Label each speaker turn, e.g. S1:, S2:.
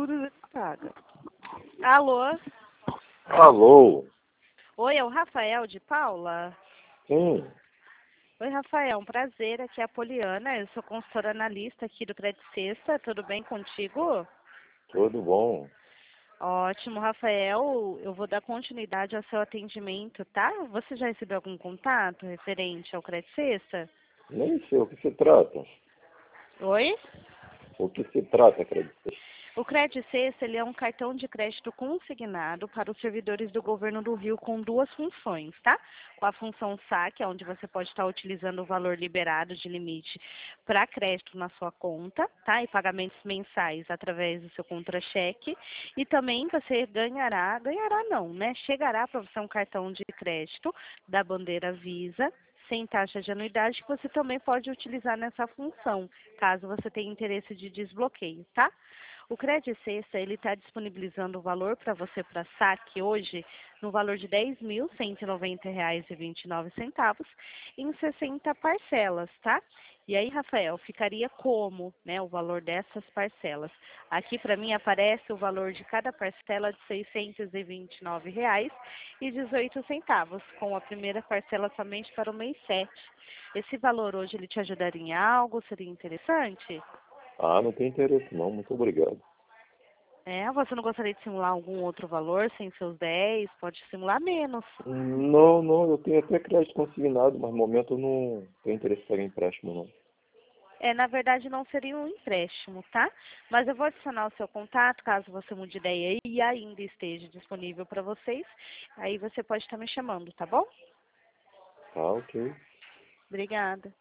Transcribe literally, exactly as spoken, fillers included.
S1: futuras ele paga. Alô?
S2: Alô?
S1: Oi, é o Rafael de Paula?
S2: Sim.
S1: Oi, Rafael, um prazer. Aqui é a Poliana, eu sou consultora analista aqui do Credit Sexta. Tudo bem contigo?
S2: Tudo bom?
S1: Ótimo, Rafael. Eu vou dar continuidade ao seu atendimento, tá? Você já recebeu algum contato referente ao Credit Sexta?
S2: Nem sei o que se trata.
S1: Oi?
S2: O que se trata, acredito.
S1: O Credit Sexta, ele é um cartão de crédito consignado para os servidores do governo do Rio com duas funções, tá? Com a função saque, onde você pode estar utilizando o valor liberado de limite para crédito na sua conta, tá? E pagamentos mensais através do seu contra-cheque. E também você ganhará, ganhará não, né? Chegará para você um cartão de crédito da bandeira Visa, sem taxa de anuidade, que você também pode utilizar nessa função, caso você tenha interesse de desbloqueio, tá? O Credit Sexta, ele está disponibilizando o valor para você para saque hoje no valor de dez mil cento e noventa reais e vinte e nove centavos em sessenta parcelas, tá? E aí, Rafael, ficaria como, né, o valor dessas parcelas? Aqui para mim aparece o valor de cada parcela de seiscentos e vinte e nove reais e dezoito centavos, com a primeira parcela somente para o mês sete. Esse valor hoje ele te ajudaria em algo? Seria interessante?
S2: Ah, não tem interesse não, muito obrigado.
S1: É, você não gostaria de simular algum outro valor sem seus dez? Pode simular menos.
S2: Não, não, eu tenho até crédito consignado, mas no momento eu não tenho interesse em pegar empréstimo não.
S1: É, na verdade não seria um empréstimo, tá? Mas eu vou adicionar o seu contato, caso você mude ideia e ainda esteja disponível para vocês. Aí você pode estar me chamando, tá bom?
S2: Tá, ok.
S1: Obrigada.